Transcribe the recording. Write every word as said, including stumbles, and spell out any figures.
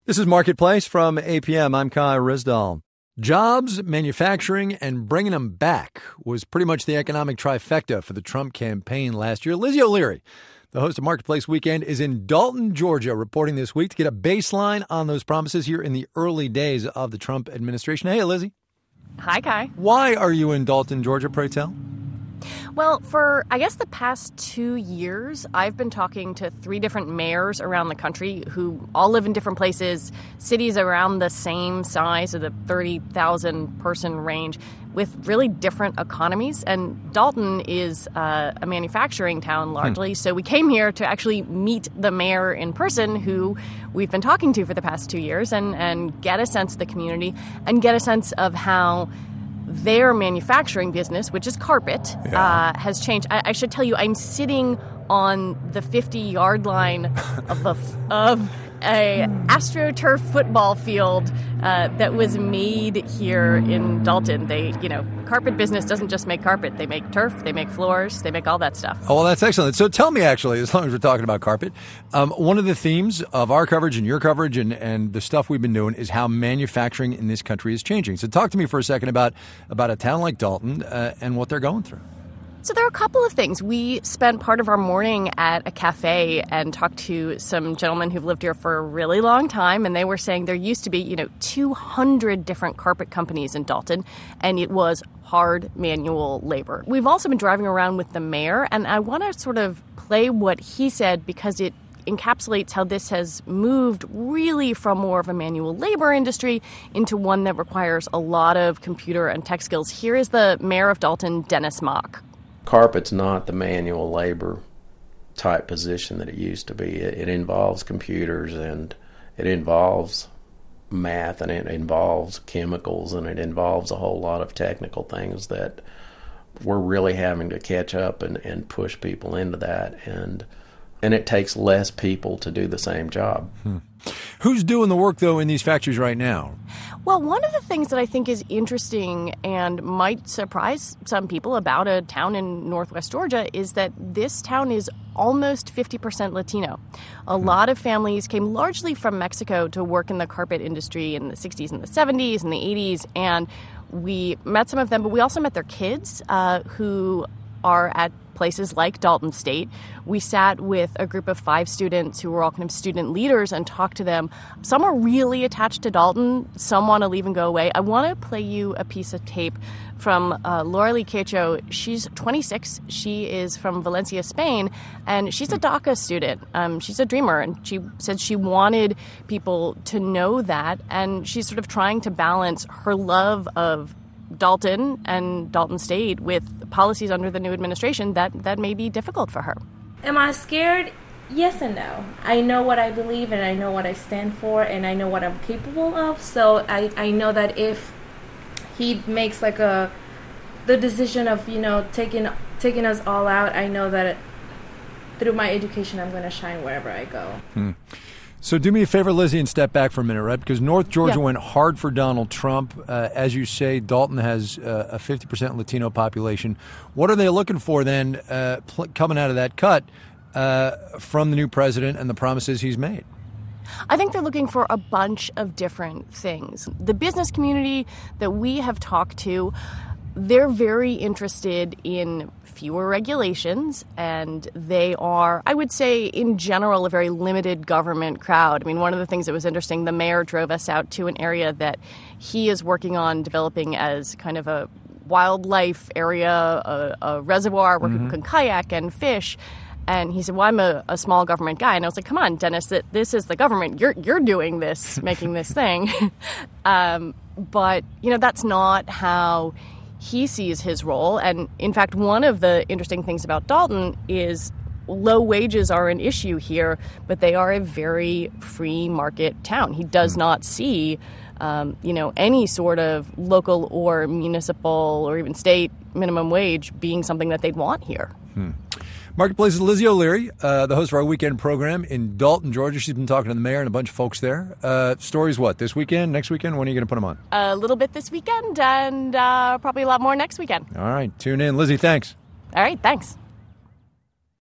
This is Marketplace from A P M. I'm Kai Risdall. Jobs, manufacturing, and bringing them back was pretty much the economic trifecta for the Trump campaign last year. Lizzie O'Leary, the host of Marketplace Weekend, is in Dalton, Georgia, reporting this week to get a baseline on those promises here in the early days of the Trump administration. Hey, Lizzie. Hi, Kai. Why are you in Dalton, Georgia, pray tell? Well, for, I guess, the past two years, I've been talking to three different mayors around the country who all live in different places, cities around the same size of the thirty thousand person range with really different economies. And Dalton is uh, a manufacturing town largely. Hmm. So we came here to actually meet the mayor in person who we've been talking to for the past two years and, and get a sense of the community and get a sense of how their manufacturing business, which is carpet, yeah. uh, has changed. I, I should tell you, I'm sitting on the fifty-yard line of a, of a AstroTurf football field uh, that was made here in Dalton. They, you know, carpet business doesn't just make carpet. They make turf, they make floors, they make all that stuff. Oh, well, that's excellent. So tell me, actually, as long as we're talking about carpet, um, one of the themes of our coverage and your coverage and, and the stuff we've been doing is how manufacturing in this country is changing. So talk to me for a second about, about a town like Dalton uh, and what they're going through. So there are a couple of things. We spent part of our morning at a cafe and talked to some gentlemen who've lived here for a really long time, and they were saying there used to be, you know, two hundred different carpet companies in Dalton, and it was hard manual labor. We've also been driving around with the mayor, and I want to sort of play what he said because it encapsulates how this has moved really from more of a manual labor industry into one that requires a lot of computer and tech skills. Here is the mayor of Dalton, Dennis Mock. Carpet's not the manual labor type position that it used to be. It, it involves computers and it involves math and it involves chemicals and it involves a whole lot of technical things that we're really having to catch up and, and push people into that. And and it takes less people to do the same job. Hmm. Who's doing the work, though, in these factories right now? Well, one of the things that I think is interesting and might surprise some people about a town in northwest Georgia is that this town is almost fifty percent Latino. A hmm. lot of families came largely from Mexico to work in the carpet industry in the sixties and the seventies and the eighties, and we met some of them, but we also met their kids uh, who are at places like Dalton State. We sat with a group of five students who were all kind of student leaders and talked to them. Some are really attached to Dalton. Some want to leave and go away. I want to play you a piece of tape from uh, Laura Lee Quecho. She's twenty-six. She is from Valencia, Spain, and she's a DACA student. Um, she's a dreamer, and she said she wanted people to know that, and she's sort of trying to balance her love of Dalton and Dalton State with policies under the new administration that, that may be difficult for her. Am I scared? Yes and no. I know what I believe and I know what I stand for and I know what I'm capable of. So I, I know that if he makes like a the decision of, you know, taking taking us all out, I know that it, through my education I'm going to shine wherever I go. Hmm. So do me a favor, Lizzie, and step back for a minute, right? Because North Georgia yeah. went hard for Donald Trump. Uh, as you say, Dalton has uh, a fifty percent Latino population. What are they looking for then uh, pl- coming out of that cut uh, from the new president and the promises he's made? I think they're looking for a bunch of different things. The business community that we have talked to, they're very interested in fewer regulations, and they are, I would say, in general, a very limited government crowd. I mean, one of the things that was interesting, the mayor drove us out to an area that he is working on developing as kind of a wildlife area, a, a reservoir where mm-hmm. people can kayak and fish. And he said, well, I'm a, a small government guy. And I was like, come on, Dennis, that this is the government. You're you're doing this, making this thing. um, but, you know, that's not how he sees his role. And in fact, one of the interesting things about Dalton is low wages are an issue here, but they are a very free market town. He does not see, um, you know, any sort of local or municipal or even state minimum wage being something that they'd want here. Hmm. Marketplace's Lizzie O'Leary, uh, the host of our weekend program in Dalton, Georgia. She's been talking to the mayor and a bunch of folks there. Uh, stories what, this weekend, next weekend? When are you going to put them on? A little bit this weekend and uh, probably a lot more next weekend. All right, tune in. Lizzie, thanks. All right, thanks.